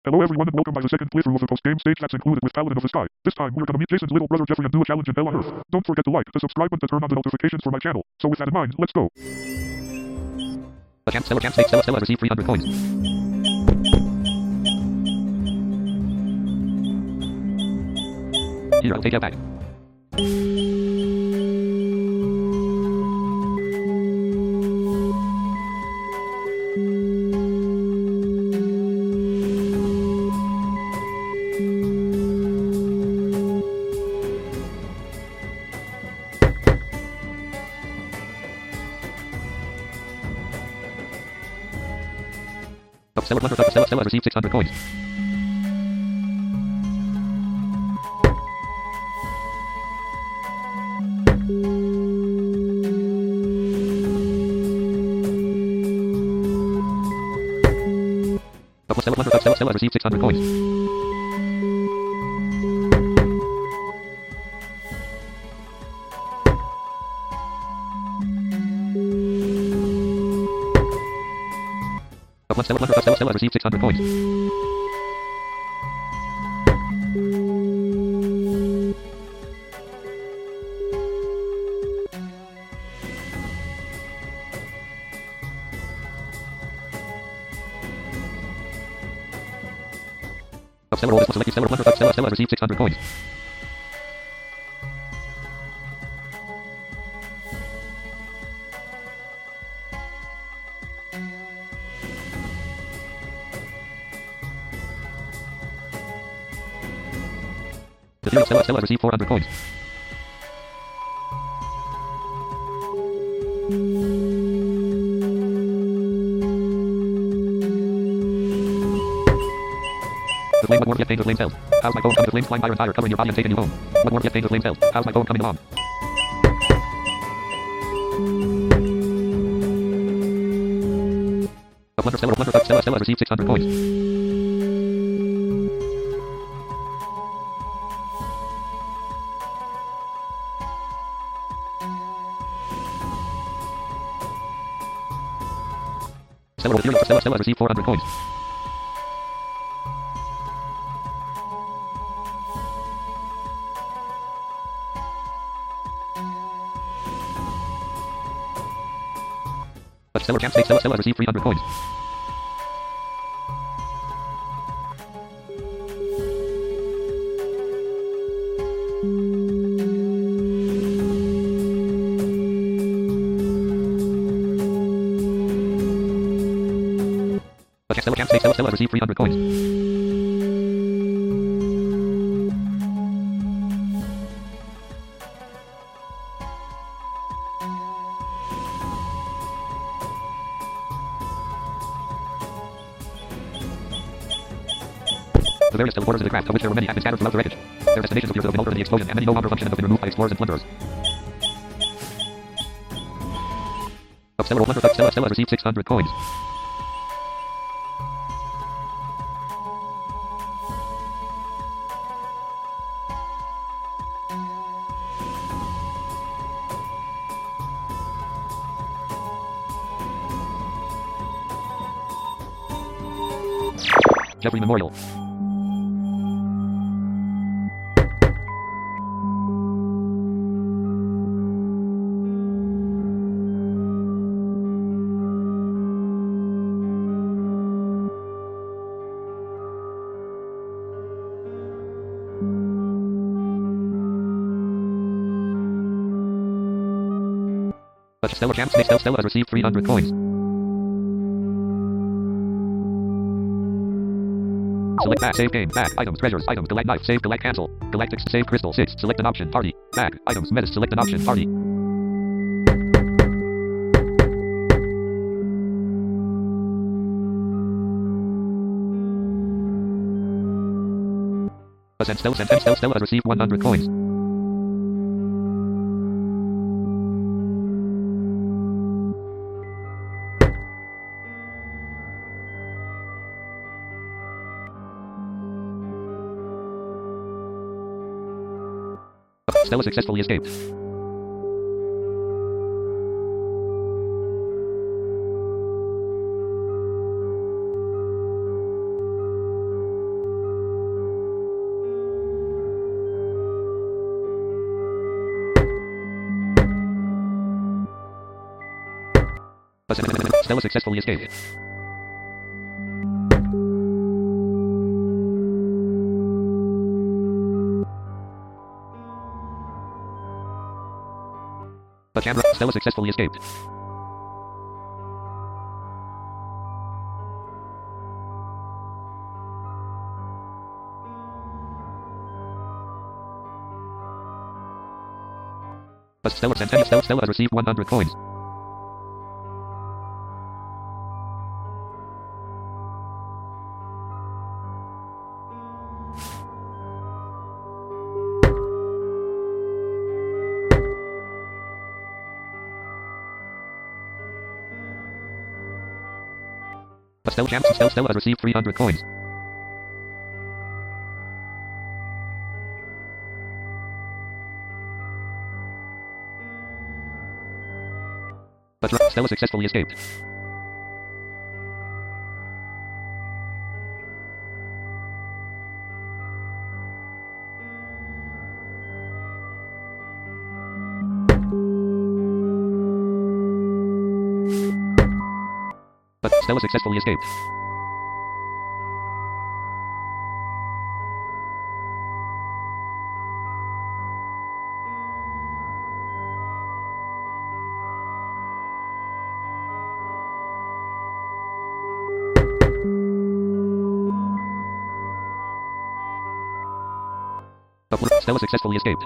Hello everyone and welcome by the second playthrough of the post-game stage that's included with Paladin of the Sky. This time we're gonna meet Jason's little brother Jeffrey and do a challenge in Ella Earth. Don't forget to like, to subscribe and to turn on the notifications for my channel. So with that in mind, let's go. A champ, Stella, receive 300 coins. Here, I'll take it back. Stella, receive 600 coins. Stella, receive 600 coins. Stella, receive 600 coins. Stella, receive 600 coins. Stella, receive 400 coins. The flame, what more yet pain the flame cells? How's my phone coming? The flames climb higher and higher, covering your body and taking you home. What more yet pain the flame cells? How's my phone coming along? Stella, receive 600 coins. Stella, receive 400 coins. Stella, receive 300 coins. Stella, receive 300 coins. The various teleporters in the craft, of which there were many, have been scattered throughout the wreckage. Their destinations appear to have been altered in the explosion, and many no longer function and have been removed by explorers and plunderers. Stella, receive 600 coins. Jeffrey Memorial. Stella has received 300 coins. Select back, save game, back, items, treasures, items, delete knife, save, delete cancel, galactics, save crystal, 6, select an option, party, back, items, menace, select an option, party. Stella has received 100 coins. Stella successfully escaped. Stella successfully escaped. But Stella successfully escaped. But Stella has received 100 coins. But Stella has received 300 coins. But Stella successfully escaped. But Stella successfully escaped. But Stella successfully escaped.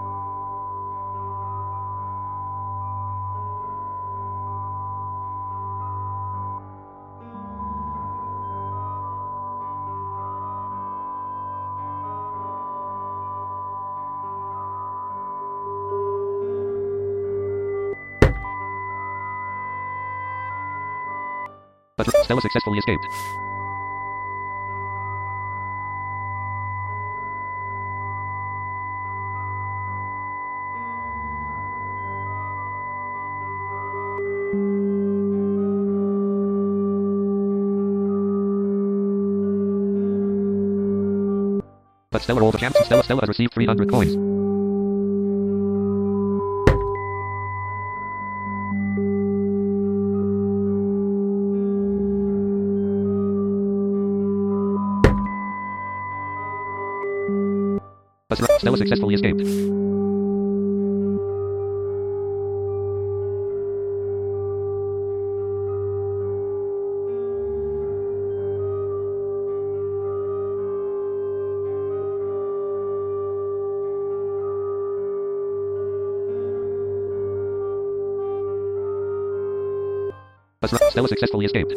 But Stella successfully escaped. But Stella rolled a chance. Stella has received 300 coins. But Stella successfully escaped. But Stella successfully escaped.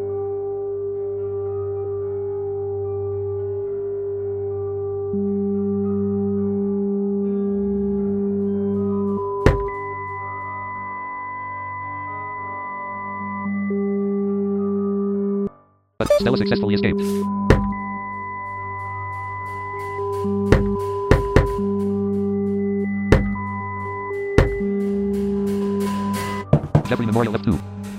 But Stella successfully escaped. Jeffrey Memorial F2.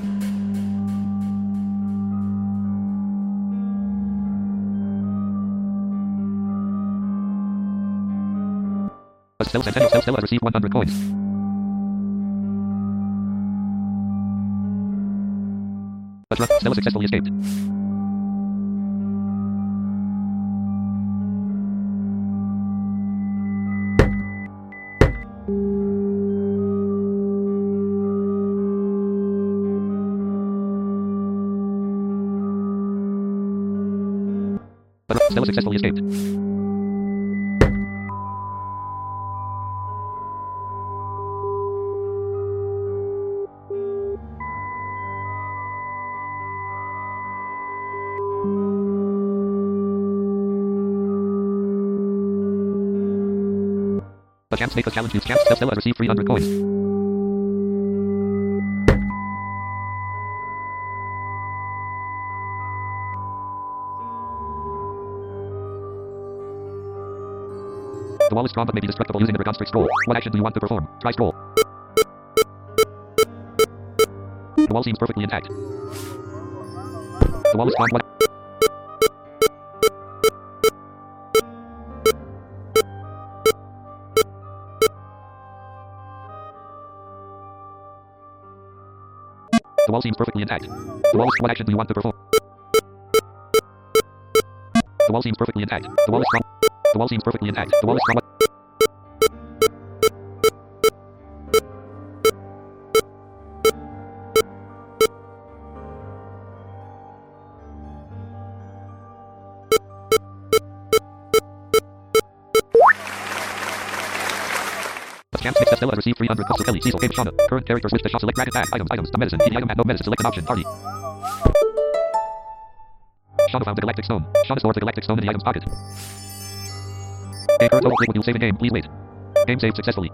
But Stella has received 100 coins. But Stella successfully escaped. But Stella successfully escaped. But Chance make a challenge. Chance Stella has received 300 coins. The wall is strong but may be destructible using the reconstruct scroll. What action do you want to perform? Try scroll. The wall seems perfectly intact. The wall is strong. What? The wall seems perfectly intact. The wall is. What action do you want to perform? The wall seems perfectly intact. The wall is strong. The wall seems perfectly intact. The wall is strong. Champs Nick Stella has received 300 cups of Kelly. Cecil Game Shauna. Current character switch to Shaw. Select rapid tag. Items. The medicine. The item at no medicine. Select an option. Party. Shauna found the galactic stone. Shauna stored the galactic stone in the item's pocket. A current double click when you save a game. Please wait. Game saved successfully.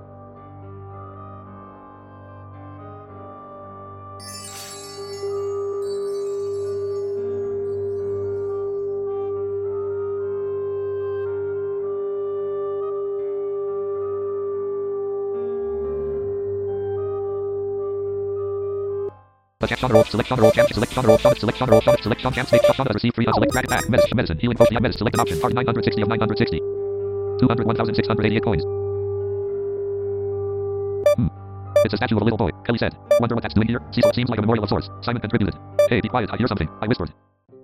The Shauna roll. Select Shauna roll. Champ. Select Shauna roll. Select Shauna roll. Select Shauna champs. Make Shauna has received 3. Select rapid tag. Medicine. Healing potion. Medicine. Select an option. Party 960 of 960. 201,688 coins. It's a statue of a little boy. Kelly said. Wonder what that's doing here? Cecil seems like a memorial of sorts. Simon contributed. Hey, be quiet. I hear something. I whispered.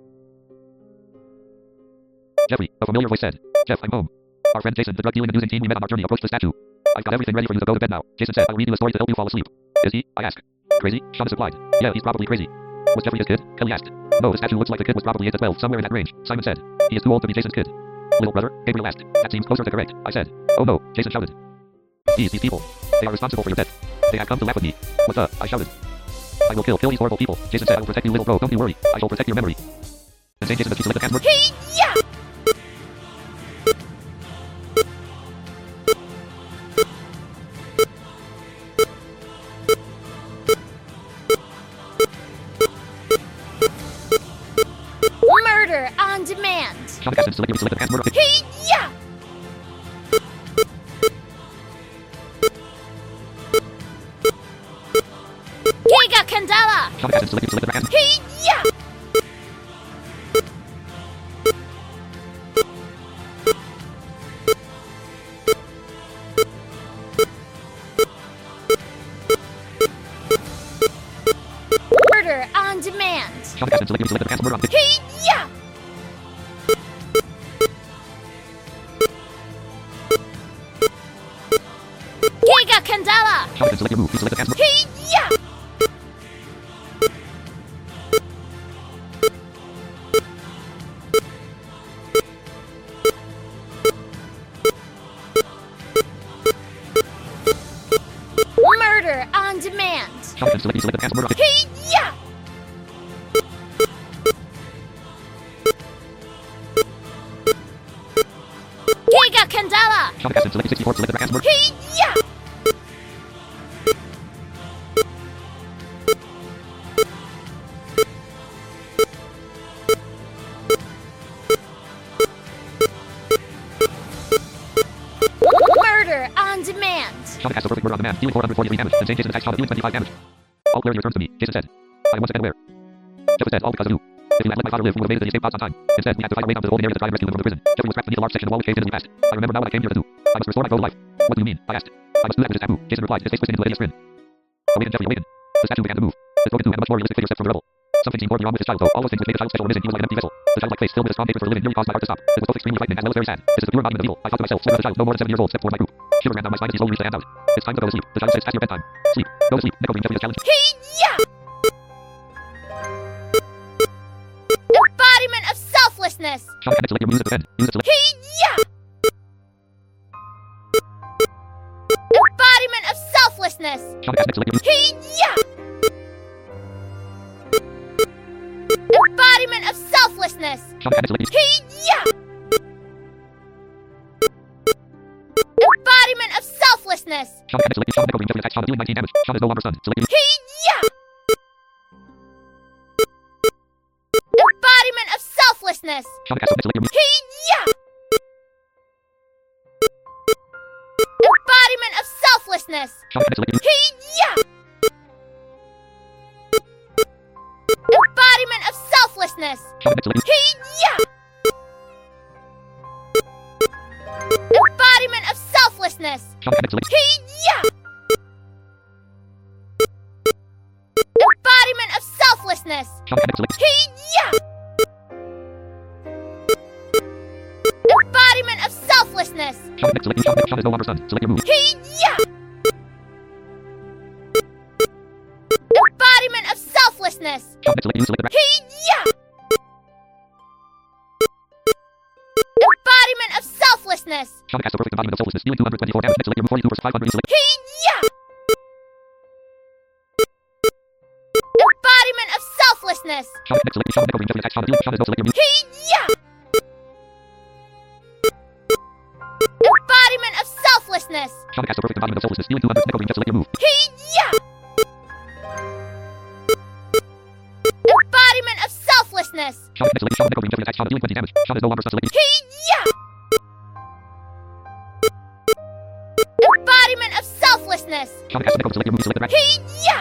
Jeffrey, a familiar voice said. Jeff, I'm home. Our friend Jason, the drug dealing and using team we met on our journey, approached the statue. I've got everything ready for you to go to bed now. Jason said, I'll read you a story to help you fall asleep. Is he? I asked. Crazy? Shauna supplied. Yeah, he's probably crazy. Was Jeffrey his kid? Kelly asked. No, the statue looks like the kid was probably 8 to 12, somewhere in that range. Simon said. He is too old to be Jason's kid. Little brother? Gabriel asked. That seems closer to correct. I said. Oh no, Jason shouted. These people. They are responsible for your death. They have come to laugh at me. What the? I shouted. I will kill these horrible people. Jason said, I will protect you, little bro. Don't you worry. I shall protect your memory. And Jason, did she select the password? Hey-ya! Murder on demand. Shauna Caston, select the password. Hey-ya! Giga Candela. Shauna Caston, select the password. Hey-ya! Murder on demand. Shauna Caston, select the password. Hey-ya! Giga Candela. Shauna Caston, select your move. Select the password. Hey-ya! Murder on demand. Shauna Caston, select the password. Hey-ya! Giga Candela. Shauna Caston, select 64. Select the password. Hey-ya! Murder on demand. Shauna Caston, perfect murder on demand. Dealing 443 damage. And Jason attacks Shauna, dealing 25 damage. All players return to me. Jason said. I am once again aware. Jeffrey said, all because of you. If you had let my father live, we would have made it to the escape pods on time. Instead, we had to fight our way down to the holding area to try and rescue him from the prison. Jeffrey was trapped beneath a large section of wall which caved in as we passed. I remember now what I came here to do. I must restore my bow to life. What do you mean? I asked. I must do that with this taboo. Jason replied, his face twisting into a hideous grin. Awakened Jeffrey, awakened. The statue began to move. It broke in two and a much more realistic figure stepped from the rubble. Something seemed more beyond with his child, though. All those things which made the child special were missing. He was like an empty vessel. The childlike face, filled with a strong hatred for the living, nearly caused my heart to stop. It was both extremely frightening as well as very sad. This is the pure embodiment of evil. I thought to myself, slowly as a child, no more than 7 years old, stepped toward my group. Shiver ran down my spine as he slowly reached the hand out. It's time to go to sleep. The child says, past your bedtime. Sleep. Go to sleep. Neko being Jeffrey as challenge. Hey-ya! Embodiment of selflessness. Shauna Caston, select your use it to defend. Use it to select. Hey-ya! Embodiment of selflessness. Shauna Caston, select your use. Hey-ya! Embodiment of selflessness. Shauna Caston, select your use. Hey-ya! Embodiment of selflessness. Shauna Caston, select your Shauna Neko being Jeffrey attacks Shauna, dealing 19 damage. Shauna is no longer stunned. Select your use. Hey-ya! Embodiment of selflessness. Shauna Caston, select your use. Hey-ya! Embodiment of selflessness. Shauna Caston, select your use. Hey-ya! Embodiment of selflessness. Shauna Caston, select your use. Hey-ya! Embodiment of selflessness. Shauna Caston, select. Hey-ya! Embodiment of Shopping connected select. He-ya! Embodiment of selflessness. Shopping connected select. New shopping shop is no longer stunned. Select your move. He-ya! Embodiment of selflessness. Shopping select. New select the back. He-ya! Embodiment of selflessness. Shopping cast the perfect embodiment of selflessness. Dealing 224 damage. Select your move 42 versus 500. Select. He-ya! Embodiment of selflessness. Shopping connected select. Shopping covering. Attack. Shopping dealing. Shopping is no select your move. He-ya! Embodiment of selflessness. Shopping cast the perfect embodiment of selflessness. Dealing 200 covering. Select your move. He-ya! Embodiment of selflessness. Shopping connected select. Shopping covering. Attack. Shopping dealing 20 damage. Shopping is no longer stunned. Select. He-ya! Embodiment of selflessness. Shopping cast the covering. Select your move. Select the back. He-ya!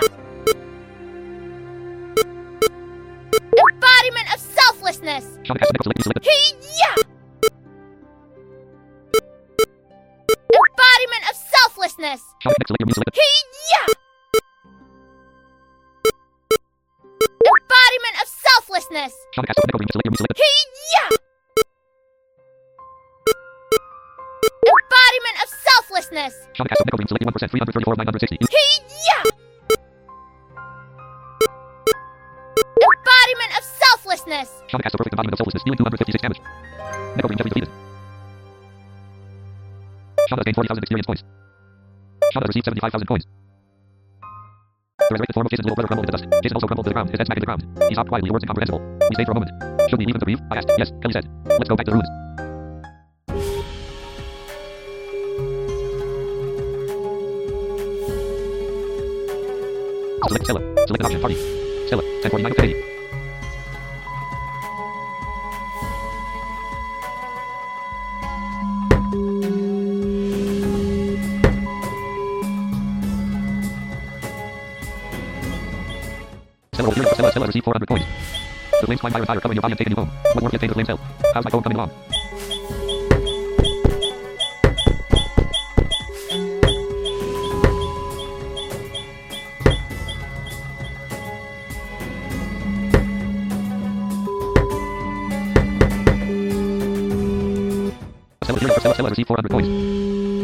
Embodiment of selflessness. Shopping cast the covering. Select. Select. He-ya! Embodiment of selflessness. Shopping connected select your move. Select. He-ya! Embodiment of selflessness. Shopping cast the covering. Select your move. Select. He-ya! Embodiment of selflessness. Shopping cast the covering. Select 1%. 334 of 960. He-ya! Embodiment of selflessness. Shopping cast the perfect embodiment of selflessness. Dealing 256 damage. Necro Green Jeffrey defeated. Shauna gained 40,000 experience points. Shauna received 75,000 coins. The resurrected form of Jason's little brother crumbled into dust. Jason also crumbled to the ground, his head smacked in the ground. He sobbed quietly, words incomprehensible. We stayed for a moment. Should we leave him to grieve? I asked. Yes, Kelly said. Let's go back to the ruins. Select Stella. Select an option. Party. Stella. 1049 of 1080. Stella received 400 coins. The flames climb higher and higher, covering your body and taking you home. What more can obtain the flames help? How's my phone coming along? Stella received 400 coins.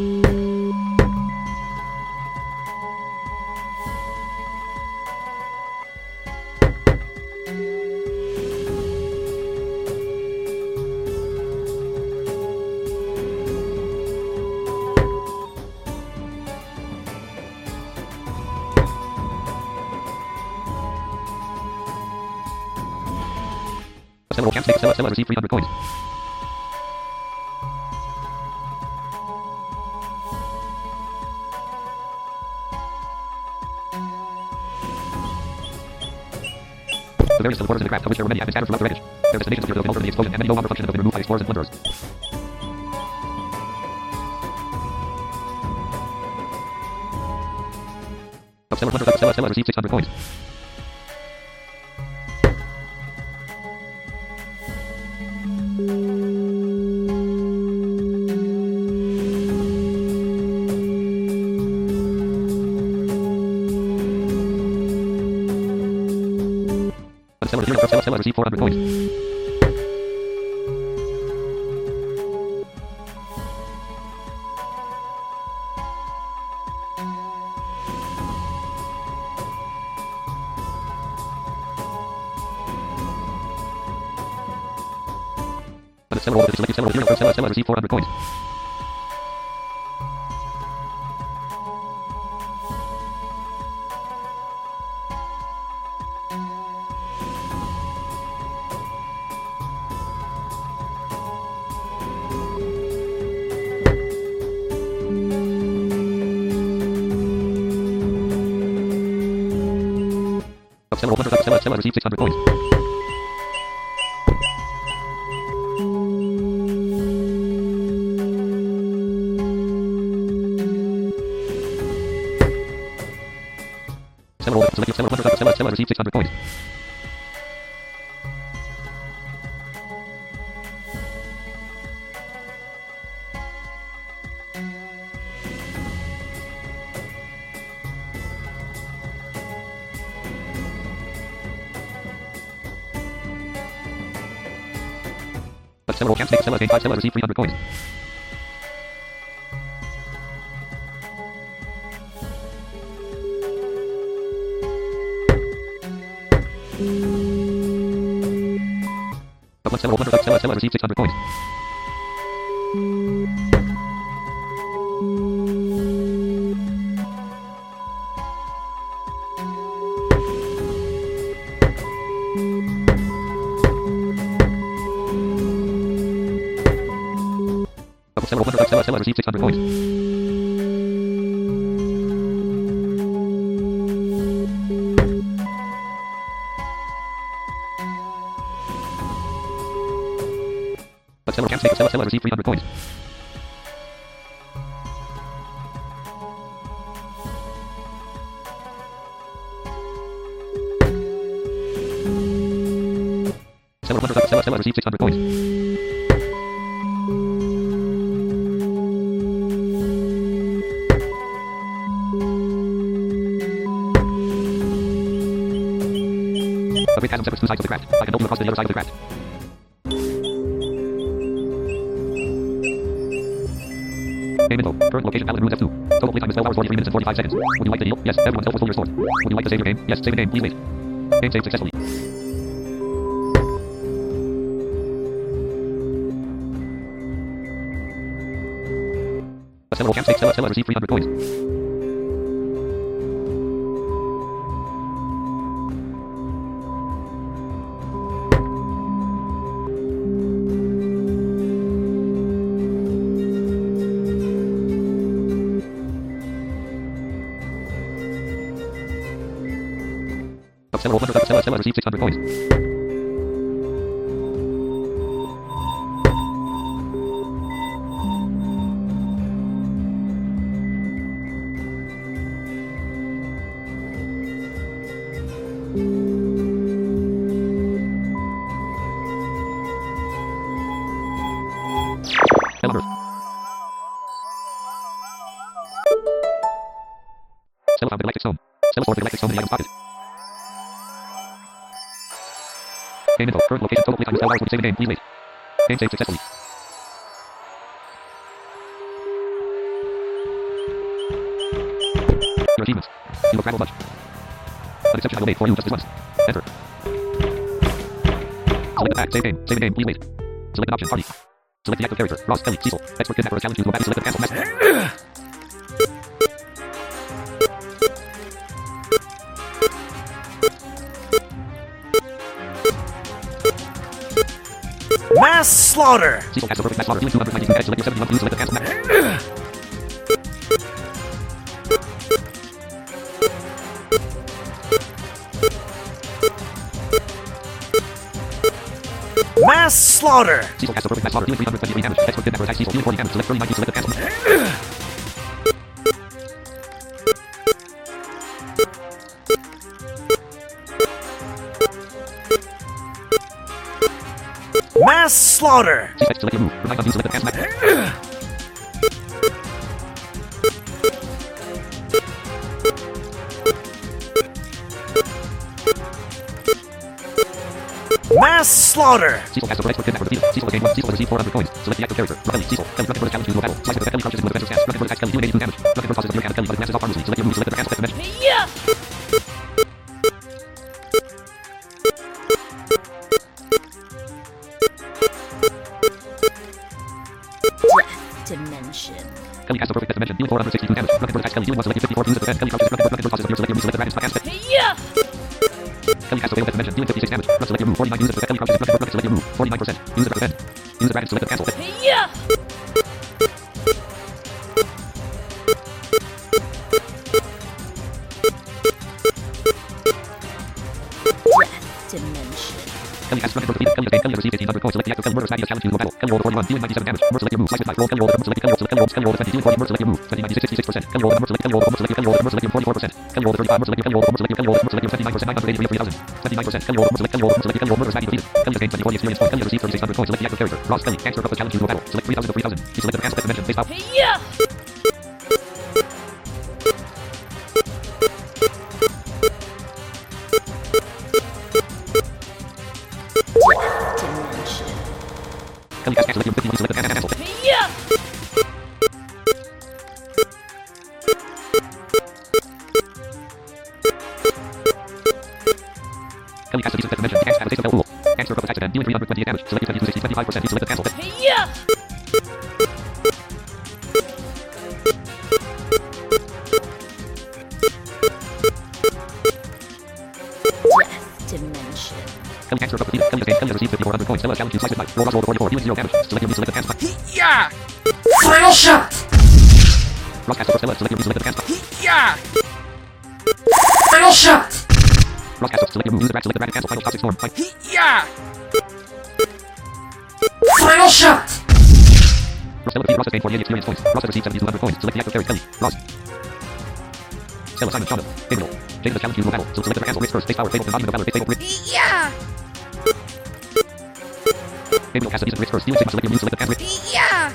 Stella received 300 coins. The various teleporters in the craft, of which there were many, have been scattered throughout the wreckage. Their destinations appear to have been altered in the explosion, and many no longer function and have been removed by explorers and plunderers. Of Stellar plunderers, Stella received 600 coins. Stella received 400 coins. Stella received 400 coins. Stella received 600 coins. Stella received 600 coins. Seller roll can't make Seller gain 5 Seller receive 300 coins. Upload Seller roll 100 Seller receive 600 coins. Seller 100 Seller receive 600 coins. But Seller can't make Seller receive 300 coins. Seller 100 Seller receive 600 coins. A big chasm separates two sides of the craft. I can open across to the other side of the craft. Game info. Current location Paladin Runes F2. Total playtime is 12 hours 43 minutes and 45 seconds. Would you like the deal? Yes. Everyone's health will full restored. Would you like to save your game? Yes. Save the game. Please wait. Game saved successfully. A Seller roll can't make Seller receive 300 coins. Seller 100 Seller receive 600 coins. Seller found the galactic stone. Seller stored the galactic stone in the item's pocket. Game info. Current location. Total playtime is 12 hours. Would you save the game? Please wait. Game saved successfully. Your achievements. You have traveled much. An exception I will make for you just this once. Enter. Select the pack. Save game. Save the game. Please wait. Select an option. Party. Select the active character. Ross, Kelly, Cecil. Expert kidnapper challenge you to go back and select the cancel message. Mass slaughter! Cecil has the perfect mass slaughter. Dealing 292 damage. Select your 71 to select the cancel message. Mass slaughter! Cecil has the perfect mass slaughter. Dealing 323 damage. Expert kidnapper attacks Cecil. Dealing 40 damage. Select 39 to select the cancel message. Mass slaughter! Select your move. Revive on you. Select the cancel message. Mass slaughter! Cecil has the right for kidnapper defeated. Cecil has gained 1. Cecil has received 400 coins. Select the active character. Kelly, Cecil. Kelly, Rocket challenge you to a battle. Slice with Kelly crouches into a defensive stance. Rocket attacks Kelly. Dealing 82 damage. Rocket crosses the rear hand of Kelly, but advances off harmlessly. Select your move. Select the cancel message. Yeah! Death Dimension. Kelly has the perfect death dimension. Dealing 462 damage. Rocket attacks Kelly. Dealing 1 select 54 views of defense. Kelly crouches. Rocket crosses the rear. Select your move. Select the dragon's cancel message. Yeah! Kelly has the death dimension. Dealing 56 damage. Select your move. 49 views of defense. Kelly crouches. Rocket select your move. 49%. Use it for defense. Use the dragon. Select the cancel message. Yeah! Death Dimension. Kelly has rocket defeated. Kelly has gained. Kelly has received 1800 coins. Select the active Kelly murder smash challenge you to a battle. Kelly rolled 41. Dealing 97 damage. Murder select your move. Slice with 5. Roll. Kelly rolled the select. Kelly rolled. Kelly rolled. Kelly rolled 20. Dealing 40. Murder select your move. 20 96 66%. Kelly rolled the murder select. Kelly rolled the select. Kelly rolled the murder select. 44%. Kelly rolled the 35. Murder select. Kelly rolled the murder select. Kelly rolled the murder select. 79%. 983 3000. 79%. Kelly rolled the murder select. Kelly rolled the murder select. Kelly rolled the murder smash defeated. Kelly has gained 24 experience points. Kelly has received 3600 coins. Select the active character. Ross Kelly. Gangster Cup challenge you to a battle. Select 3000 to 3000. You select the cancel death dimension. Face out. Yeah! Death Dimension. Kelly Volume 51, select the cast and cancel. Yeah! Kelly cast the decent dimension. Cast have a safe spell rule. Cast circle attacks again. Dealing 328 damage. Select defense uses 25%. Select the cancel. Yeah! Death Dimension. Kelly cast circle defeated. Kelly has received 5400 points. Stella challenge you slice it by. Roll roll 44. Dealing 0 damage. Select your select the cancel. Yeah! Final shot! Ross cast over Stella. Select your select the cancel. Yeah! Final shot! Ross cast select your use the rat select the rat cancel. Final toxic storm. Fight. Yeah! Final shot! Ross Stella defeated Ross has gained 48 experience points. Ross has received 7200 coins. Select the active carry. Kelly. Ross. Stella Simon Shonda. Gabriel. Jacob challenge you battle. So select the cancel. Risk first. Face power. Fatal embodiment of valor. Face fatal grit. Yeah! Gabriel cast a decent risk first. Dealing 6. Select your move. Select the cancel. Yeah!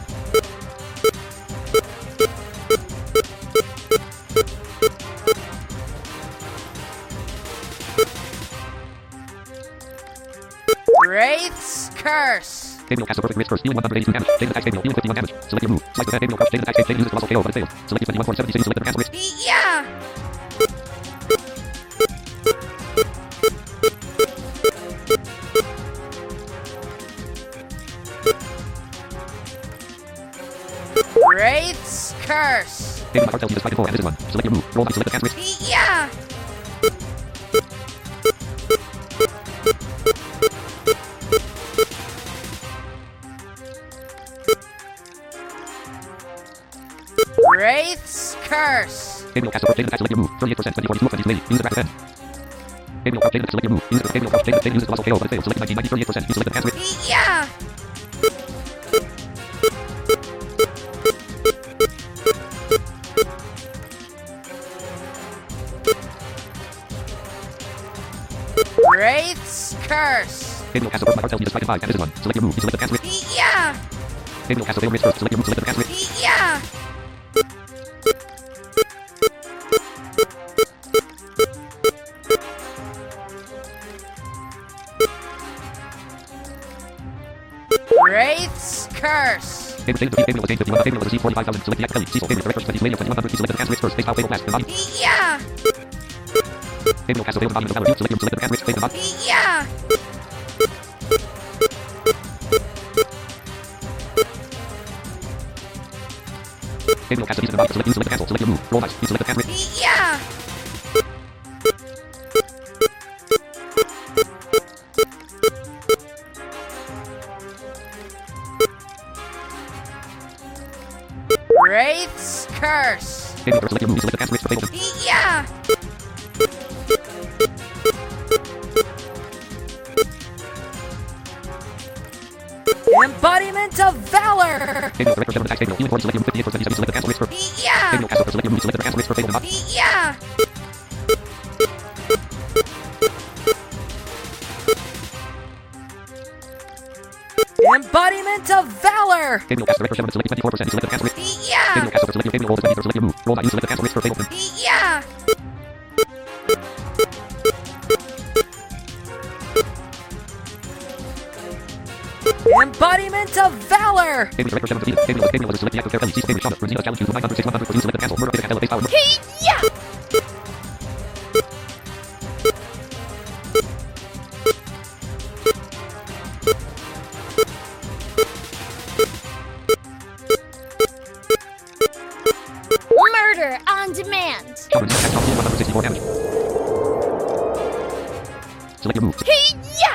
Wraith's Curse! Gabriel cast a perfect risk first. Dealing 182 damage. Jacob attacks Gabriel. Dealing 51 damage. Select your move. Slice the Gabriel crouch. Jacob attacks Gabriel. Uses colossal KO, but it fails. Select your 21 70 select the cancel risk. Yeah! Wraith's Curse! Gabriel cartel uses 5 and 4 and this is 1. Select your move. Roll by select the cancel risk. Yeah! Wraith's Curse! Gabriel cast a Jacob attacks select your move. 38% 24 2 of lady. Use the rat defend. Gabriel crouch Jacob select your move. Use the Gabriel crouch Jacob uses colossal KO, but it fails. Select 19 38%. You select the cancel risk. Yeah! Wraith's Curse! Gabriel cast a cartel uses 5 and 5 and this is 1. Select your move. You select the cancel risk. Yeah! Gabriel cast a fatal risk first. Select your move. Select the cancel risk. Yeah! Wraith's Curse! Gabriel was gained 51. Gabriel was received 45,000. Select the active Kelly. Cecil. Gabriel director. Special radio 2100. You select the cancel risk first. Face power. Fatal blast. Embody. Yeah! Gabriel cast a fatal embodiment of valor. Select your select the cancel risk. Face embody. Yeah! Gabriel cast a decent embodiment. Select you select the cancel. Select your move. Roll dice. You select the cancel risk. Yeah! Wraith's Curse! Gabriel select your move. You select the cancel risk for fatal. Yeah! Embodiment of Valor! Gabriel director general attacks Gabriel. You inform select your move 58%. You select the cancel risk for. Yeah! Gabriel cast a select your move. You select the cancel risk for fatal embody. Yeah! Embodiment of Valor! Gabriel cast director general select 24%. You select the cancel risk. Yeah! Gabriel cast select your Gabriel roll the 20 select your move. Roll by you select the cancel risk for fatal. Yeah! Embodiment of Valor! Gabriel director general defeated. Gabriel was select the active Kelly. Cecil. Gabriel Shonda. Rosina challenge you to 900 600 for you select the cancel. Murder face power. Yeah! Murder on demand. Rosina cast off 164 damage. Select your move. Yeah!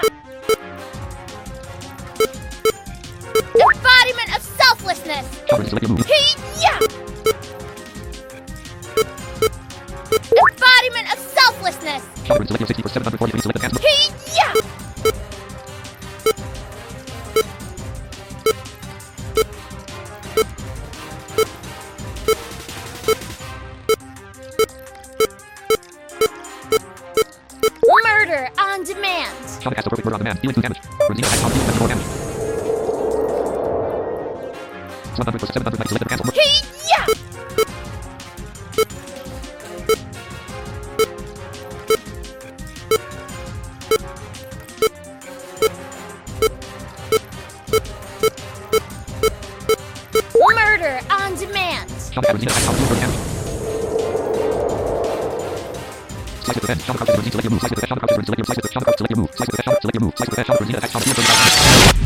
Embodiment of selflessness. Rosina select your move. Yeah! Embodiment of selflessness. Rosina select your 60 for 743. Select the cancel. Yeah! Murder on demand. Shonda cast a perfect murder on demand. Dealing 2 damage. Rosina attacks off 74 damage. 100 for 790. Select the cancel. Yeah! Shot at Rosina attacks top 2 damage. Slice with the fence. Shot crouches Rosina, select your move. Slice with the fence. Shot crouches Rosina, select your move. Slice with the shot crouches, select your move. Slice with the fence. Shot select your move. Slice with the fence. Shot Rosina attacks top 2 damage.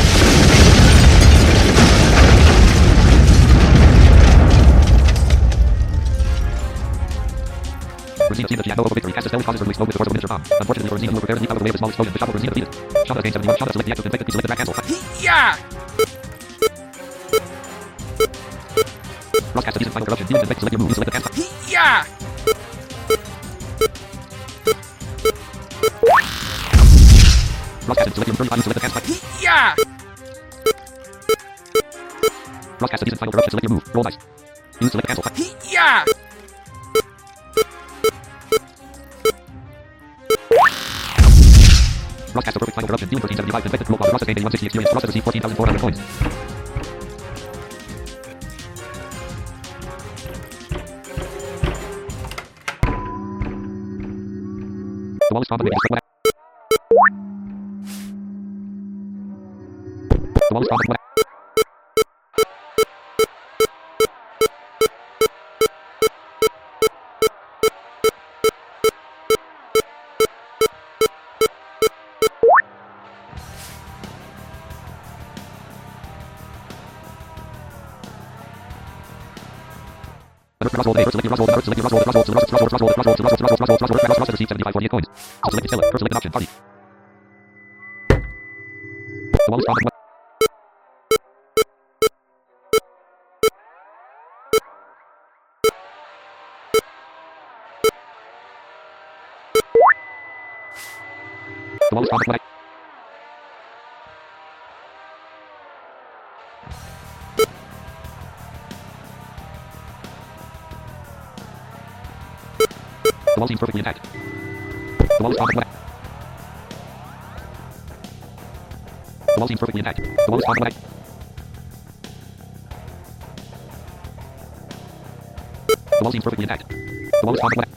Rosina sees that she has no hope of victory. Cast a spell which causes her to explode with the force of a miniature bomb. Unfortunately for Rosina, who prepared to leap out of the way of the small explosion, the shot of Rosina defeated. Shot gains 71. Shot select the active inflicted. Select the back cancel. Yeah! Ross cast a decent final corruption. Demons inflicted. Select your move. Select the cancel. Yeah! Ross cast select your move. 35. Select the cancel. Yeah! Ross cast a decent final corruption. Select your move. Roll dice. Use select the cancel. Yeah! Ross cast a perfect final corruption. Dealing 1375 inflicted. Roll cause. Ross has gained 160 experience. Ross has received 14,400 coins. The wall is strong, but maybe just the wall is strong, but Ross roll today. First select your Ross roll. First select your Ross roll. Ross roll. Ross roll. Ross roll. Ross roll. Ross roll. Ross roll. Ross roll. Ross received 7548 coins. Select Stella. First select an option. Party. The wall is strong, but the wall is strong, but the wall seems perfectly intact. The wall is strong, but the wall seems perfectly intact. The wall is strong, but the wall seems perfectly intact. The wall is strong, but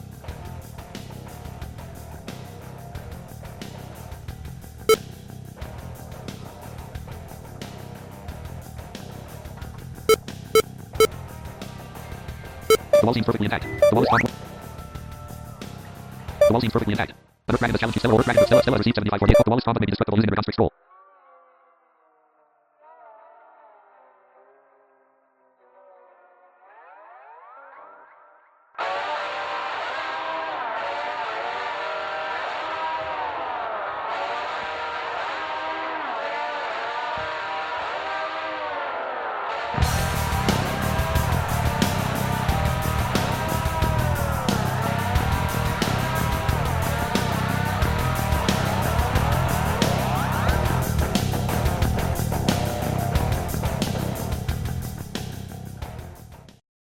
the wall seems perfectly intact. The wall is strong. The wall seems perfectly intact. The Nurse Dragon has challenged you. Stella. Nurse Dragon. Stella has received 7548. The wall is strong, but may be destructible using your gun's quick scroll.